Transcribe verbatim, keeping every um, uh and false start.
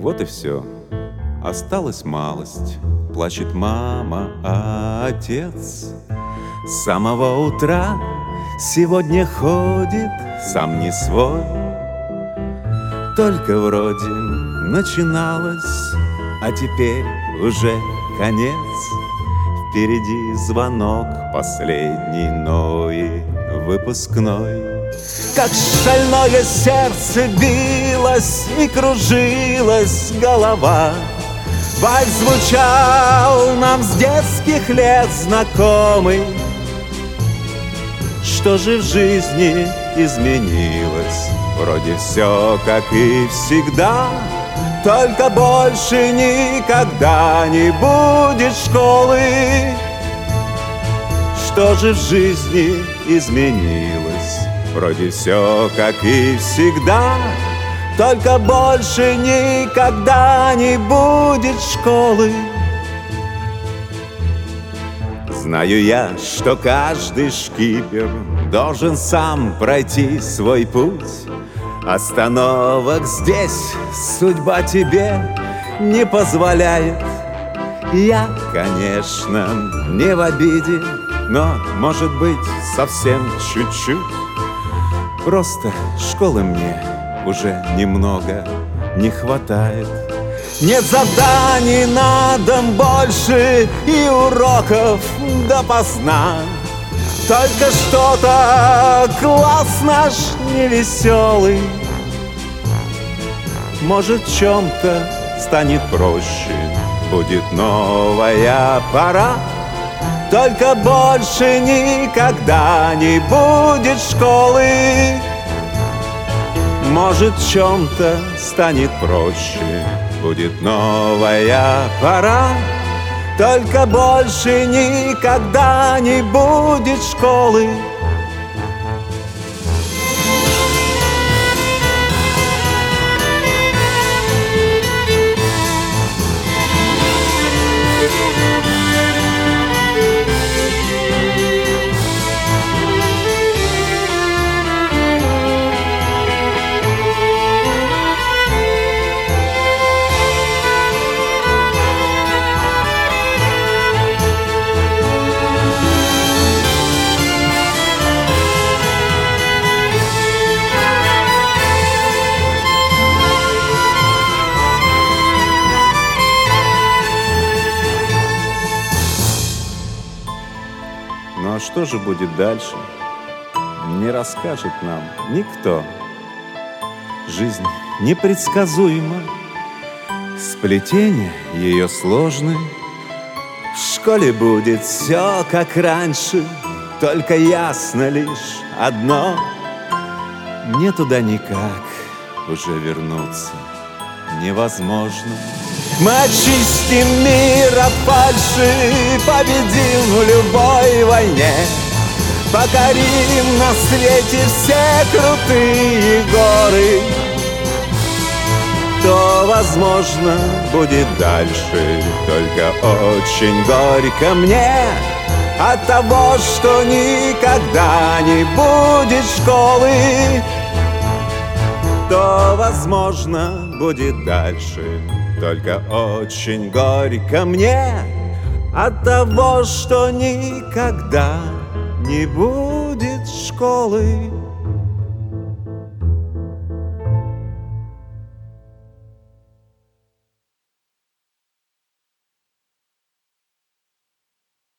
Вот и все. Осталась малость. Плачет мама, а отец с самого утра сегодня ходит сам не свой. Только вроде начиналось, а теперь уже конец. Впереди звонок последний, но и выпускной. Как шальное сердце билось и кружилась голова. Вальс звучал нам с детских лет знакомый. Что же в жизни изменилось? Вроде все как и всегда, только больше никогда не будет школы. Что же в жизни изменилось? Вроде все как и всегда, только больше никогда не будет школы. Знаю я, что каждый шкипер должен сам пройти свой путь. Остановок здесь судьба тебе не позволяет. Я, конечно, не в обиде, но, может быть, совсем чуть-чуть. Просто школы мне уже немного не хватает. Нет заданий на дом больше и уроков допоздна. Только что-то класс наш невеселый. Может, в чем-то станет проще, будет новая пора. Только больше никогда не будет школы. Может, в чем-то станет проще, будет новая пора. Только больше никогда не будет школы. Ну а что же будет дальше, не расскажет нам никто. Жизнь непредсказуема, сплетения ее сложны. В школе будет все как раньше, только ясно лишь одно: мне туда никак уже вернуться невозможно. Мы очистим мир от фальши, победим в любой войне, покорим на свете все крутые горы. То, возможно, будет дальше, только очень горько мне от того, что никогда не будет школы. То, возможно, будет дальше, только очень горько мне от того, что никогда не будет школы.